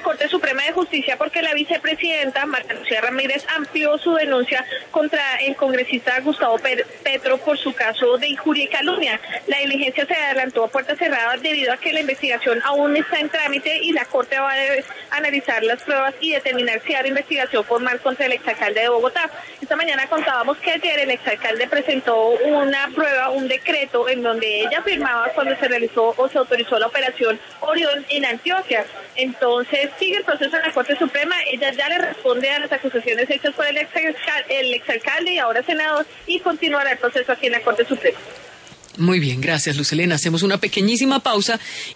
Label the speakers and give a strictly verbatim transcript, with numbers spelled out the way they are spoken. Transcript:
Speaker 1: Corte Suprema de Justicia porque la vicepresidenta Marta Lucía Ramírez amplió su denuncia contra el congresista Gustavo Petro por su caso de injuria y calumnia. La diligencia se adelantó a puertas cerradas debido a que la investigación aún está en trámite y la Corte va a analizar las pruebas y determinar si habrá investigación formal contra el exalcalde de Bogotá. Esta mañana contábamos que ayer el exalcalde presentó una prueba, un decreto en donde ella firmaba cuando se realizó o se autorizó la operación Orión en Antioquia. Entonces sigue el proceso en la Corte Suprema, ella ya le responde a las acusaciones hechas por el exalcalde, el exalcalde y ahora senador, y continuará el proceso aquí en la Corte Suprema.
Speaker 2: Muy bien, gracias, Luz Helena. Hacemos una pequeñísima pausa